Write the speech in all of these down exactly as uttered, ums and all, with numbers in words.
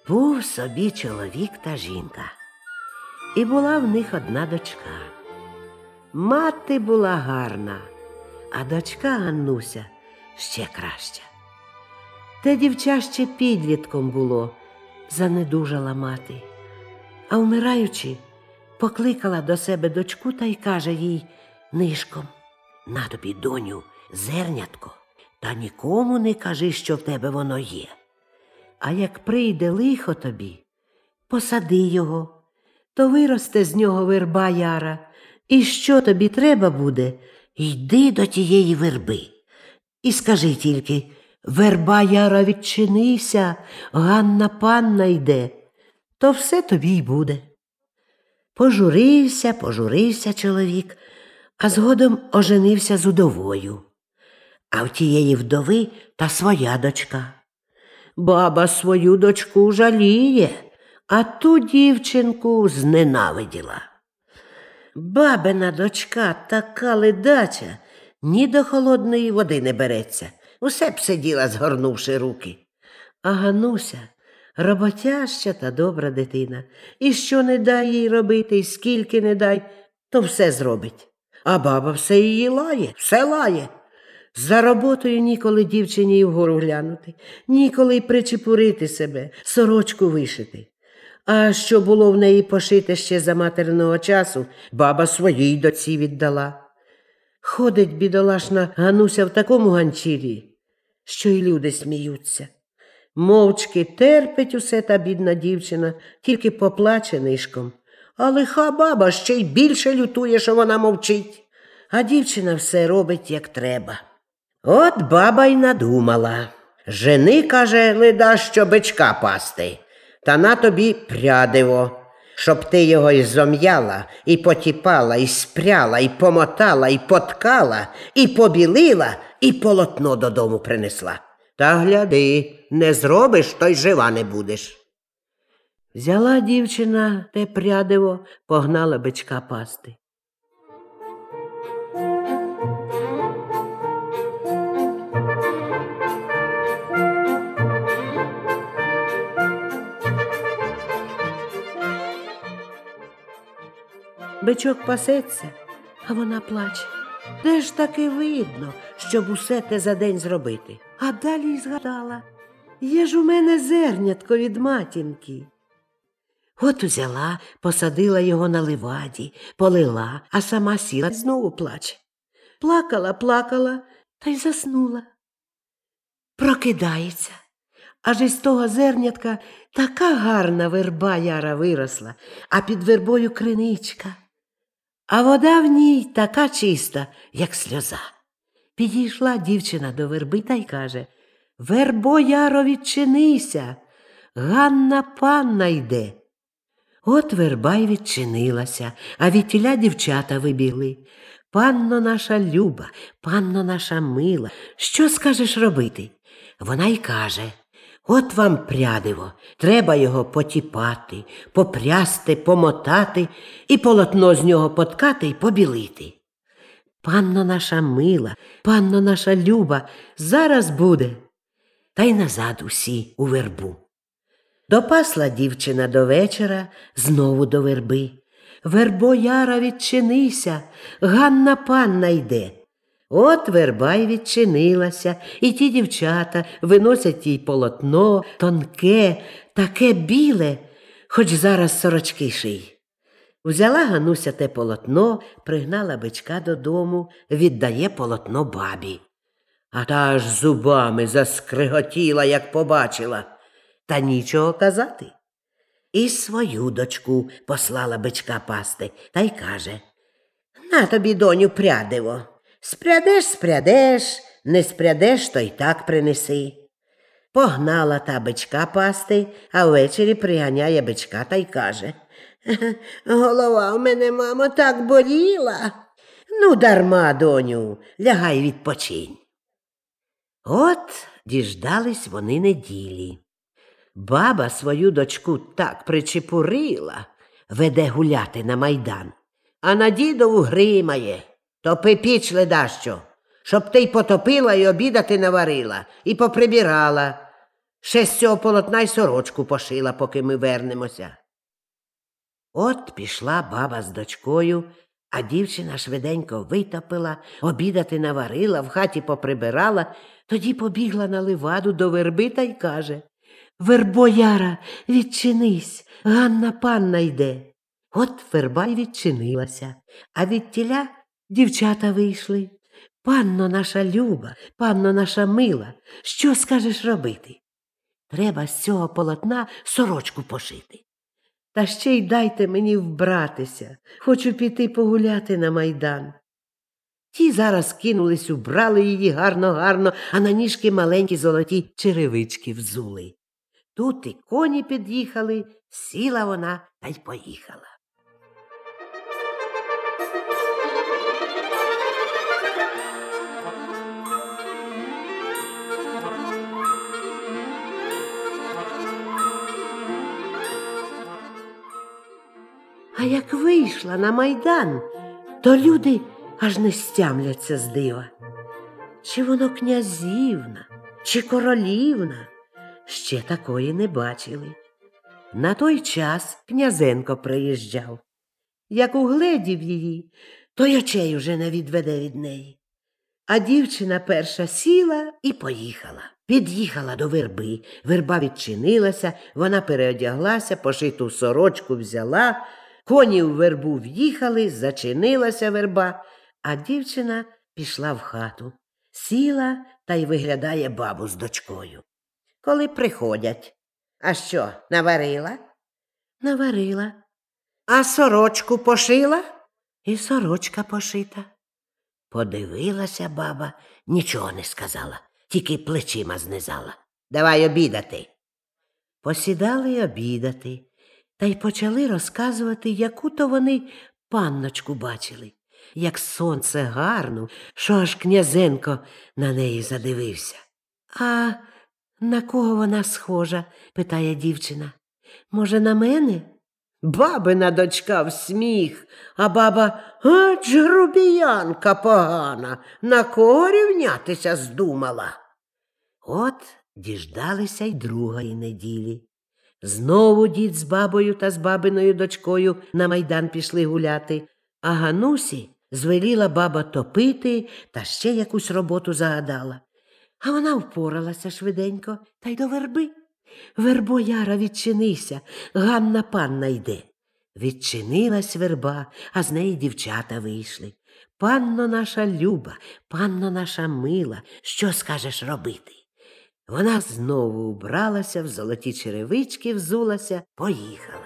Був собі чоловік та жінка, і була в них одна дочка. Мати була гарна, а дочка Ганнуся ще краща. Те дівча ще підлітком було, занедужала мати, а вмираючи, покликала до себе дочку та й каже їй нишком: «На тобі, доню, зернятко, та нікому не кажи, що в тебе воно є. А як прийде лихо тобі, посади його, то виросте з нього верба яра, і що тобі треба буде, йди до тієї верби. І скажи тільки: верба яра, відчинися, Ганна панна йде, то все тобі й буде». Пожурився, пожурився чоловік, а згодом оженився з удовою. А в тієї вдови та своя дочка. Баба свою дочку жаліє, а ту дівчинку зненавиділа. Бабина дочка така ледача, ні до холодної води не береться, усе б сиділа, згорнувши руки. А Гануся роботяща та добра дитина, і що не дай їй робити, і скільки не дай, то все зробить. А баба все її лає, все лає. За роботою ніколи дівчині й вгору глянути, ніколи й причепурити себе, сорочку вишити. А що було в неї пошите ще за материного часу, баба своїй доці віддала. Ходить бідолашна Гануся в такому ганчірі, що й люди сміються. Мовчки терпить усе та бідна дівчина, тільки поплаче нишком. А лиха баба ще й більше лютує, що вона мовчить. А дівчина все робить, як треба. От баба й надумала. Жени, каже, ледащо бичка пасти, та на тобі прядиво, щоб ти його й зом'яла, і потіпала, і спряла, і помотала, і поткала, і побілила, і полотно додому принесла. Та гляди, не зробиш, то й жива не будеш. Взяла дівчина те прядиво, погнала бичка пасти. Бичок пасеться, а вона плаче. Де ж таки видно, щоб усе те за день зробити? А далі й згадала: є ж у мене зернятко від матінки. От узяла, посадила його на ливаді, полила, а сама сіла, знову плаче. Плакала, плакала, та й заснула. Прокидається. Аж із того зернятка така гарна верба яра виросла, а під вербою криничка. А вода в ній така чиста, як сльоза. Підійшла дівчина до верби та й каже: «Вербо яро, відчинися, Ганна панна йде». От верба й відчинилася, а відтіля дівчата вибігли. «Панно наша люба, панно наша мила, що скажеш робити?» Вона й каже: «От вам прядиво, треба його потіпати, попрясти, помотати і полотно з нього поткати й побілити. Панно наша мила, панно наша люба, зараз буде». Та й назад усі у вербу. Допасла дівчина до вечора, знову до верби. «Вербо яра, відчинися, Ганна панна йде». От верба й відчинилася, і ті дівчата виносять їй полотно, тонке, таке біле, хоч зараз сорочки ший. Взяла Гануся те полотно, пригнала бичка додому, віддає полотно бабі. А та аж зубами заскриготіла, як побачила. Та нічого казати. І свою дочку послала бичка пасти, та й каже: «На тобі, доню, прядиво. Спрядеш, спрядеш, не спрядеш, то й так принеси». Погнала та бичка пасти, а ввечері приганяє бичка та й каже: «Голова в мене, мамо, так боліла». «Ну, дарма, доню, лягай відпочинь». От діждались вони неділі. Баба свою дочку так причепурила, веде гуляти на майдан, а на дідову гримає: «Топи піч, ледащо, щоб ти й потопила, і обідати наварила, і поприбирала. Ще з цього полотна й сорочку пошила, поки ми вернемося. От пішла баба з дочкою, а дівчина швиденько витопила, обідати наварила, в хаті поприбирала, тоді побігла на ливаду до верби та й каже: «Вербо, Яра, відчинись, Ганна панна йде». От верба й відчинилася, а відтіля дівчата вийшли. «Панно наша люба, панно наша мила, що скажеш робити?» «Треба з цього полотна сорочку пошити. Та ще й дайте мені вбратися, хочу піти погуляти на майдан». Ті зараз кинулись, убрали її гарно-гарно, а на ніжки маленькі золоті черевички взули. Тут і коні під'їхали, сіла вона та й поїхала. А як вийшла на майдан, то люди аж не стямляться з дива. Чи воно князівна, чи королівна, ще такої не бачили. На той час князенко приїжджав. Як угледів її, то й очей уже не відведе від неї. А дівчина перша сіла і поїхала. Під'їхала до верби, верба відчинилася, вона переодяглася, пошиту сорочку взяла, коні в вербу в'їхали, зачинилася верба, а дівчина пішла в хату. Сіла та й виглядає бабу з дочкою. Коли приходять: «А що, наварила?» «Наварила». «А сорочку пошила?» «І сорочка пошита». Подивилася баба, нічого не сказала, тільки плечима знизала. «Давай обідати». Посідали обідати, та й почали розказувати, яку то вони панночку бачили, як сонце гарну, що аж князенко на неї задивився. «А на кого вона схожа?» – питає дівчина. «Може, на мене?» Бабина дочка в сміх, а баба: «Ач грубіянка погана, на кого рівнятися здумала?» От діждалися й другої неділі. Знову дід з бабою та з бабиною дочкою на майдан пішли гуляти, а Ганусі звеліла баба топити та ще якусь роботу загадала. А вона впоралася швиденько та й до верби. «Вербо, Яра, відчинися, Ганна панна йде». Відчинилась верба, а з неї дівчата вийшли. «Панно наша люба, панно наша мила, що скажеш робити?» Вона знову убралася, в золоті черевички взулася, поїхала.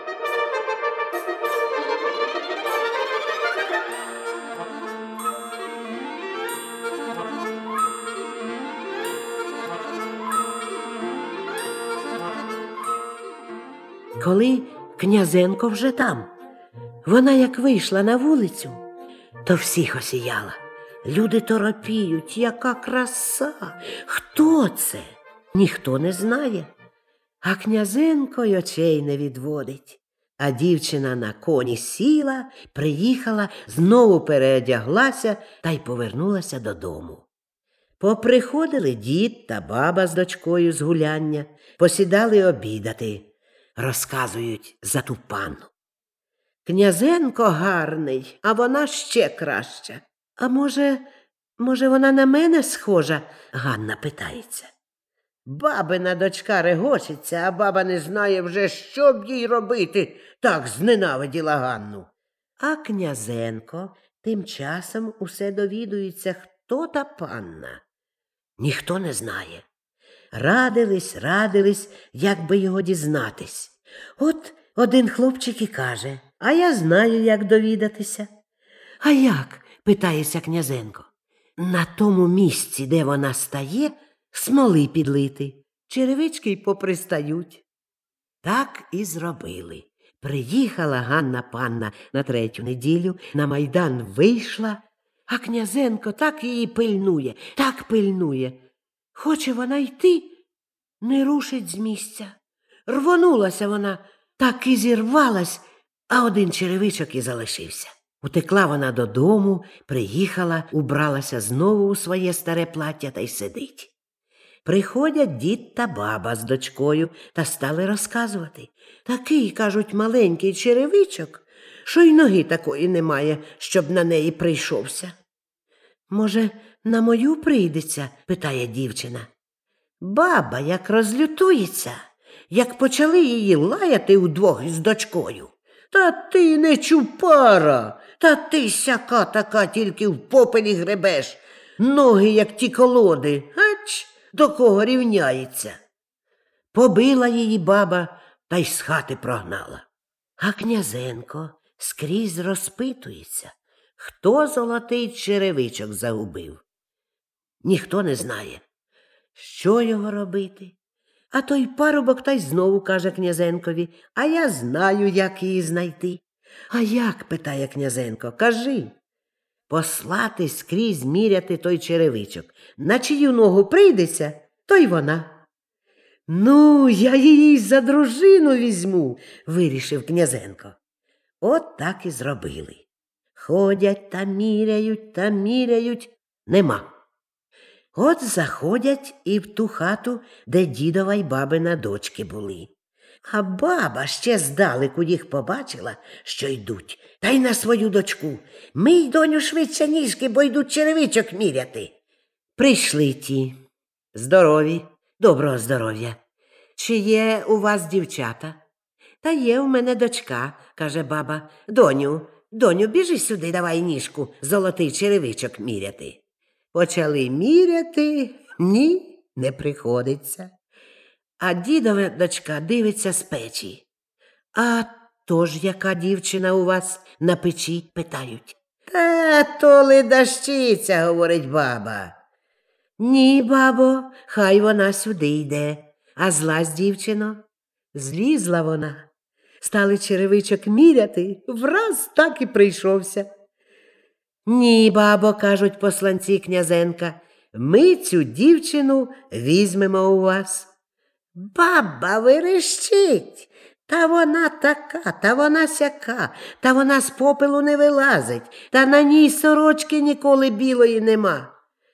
Коли князенко вже там, вона як вийшла на вулицю, то всіх осіяла. Люди торопіють: «Яка краса! Хто це?» Ніхто не знає. А князенко й очей не відводить. А дівчина на коні сіла, приїхала, знову переодяглася та й повернулася додому. Поприходили дід та баба з дочкою з гуляння, посідали обідати. Розказують за ту панну. «Князенко гарний, а вона ще краща». «А може, може, вона на мене схожа?» Ганна питається. Бабина дочка регочеться, а баба не знає вже, що б їй робити, так зненавиділа Ганну. А князенко тим часом усе довідується, хто та панна. Ніхто не знає. Радились, радились, як би його дізнатись. От один хлопчик і каже: «А я знаю, як довідатися». «А як?» – питається князенко. «На тому місці, де вона стає, смоли підлити, черевички й попристають». Так і зробили. Приїхала Ганна панна на третю неділю, на майдан вийшла, а князенко так її пильнує, так пильнує. Хоче вона йти, не рушить з місця. Рвонулася вона, так і зірвалась, а один черевичок і залишився. Утекла вона додому, приїхала, убралася знову у своє старе плаття та й сидить. Приходять дід та баба з дочкою та стали розказувати. Такий, кажуть, маленький черевичок, що й ноги такої немає, щоб на неї прийшовся. Може, на мою прийдеться? Питає дівчина. Баба як розлютується, як почали її лаяти удвох із дочкою. Та ти не чупара, та ти сяка така тільки в попелі гребеш, ноги, як ті колоди, ач, до кого рівняється. Побила її баба та й з хати прогнала. А князенко скрізь розпитується, хто золотий черевичок загубив. Ніхто не знає, що його робити. А той парубок та й знову каже князенкові, а я знаю, як її знайти. А як, питає князенко, кажи. Послати скрізь міряти той черевичок. На чию ногу прийдеться, то й вона. Ну, я її за дружину візьму, вирішив князенко. От так і зробили. Ходять та міряють, та міряють, нема. От заходять і в ту хату, де дідова й бабина дочки були. А баба ще здалеку їх побачила, що йдуть, та й на свою дочку. Мий, доню, швидше ніжки, бо йдуть черевичок міряти. Прийшли ті. Здорові, доброго здоров'я. Чи є у вас дівчата? Та є в мене дочка, каже баба. Доню, доню, біжи сюди, давай ніжку, золотий черевичок міряти. Почали міряти, ні, не приходиться. А дідова дочка дивиться з печі. А то ж яка дівчина у вас на печі, питають. Та то ледащиця, говорить баба. Ні, бабо, хай вона сюди йде. А злазь, дівчино. Злізла вона. Стали черевичок міряти, враз так і прийшовся. Ні, бабо, кажуть посланці князенка, ми цю дівчину візьмемо у вас. Баба верещить, та вона така, та вона сяка, та вона з попелу не вилазить, та на ній сорочки ніколи білої нема.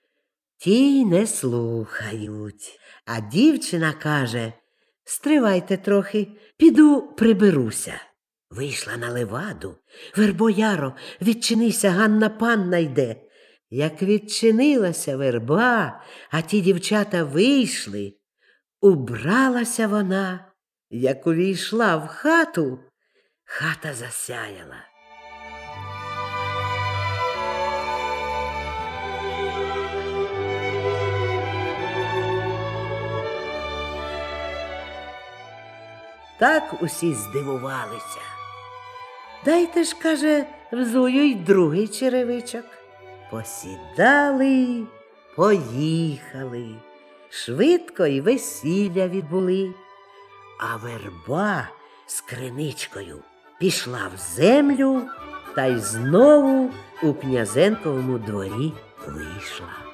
Ті не слухають, а дівчина каже, стривайте трохи, піду приберуся. Вийшла на леваду. Вербояро, відчинися, Ганна панна йде. Як відчинилася верба, а ті дівчата вийшли, убралася вона, як увійшла в хату, хата засяяла. Так усі здивувалися. Дайте ж, каже, взую й другий черевичок. Посідали, поїхали. Швидко й весілля відбули. А верба з криничкою пішла в землю та й знову у князенковому дворі вийшла.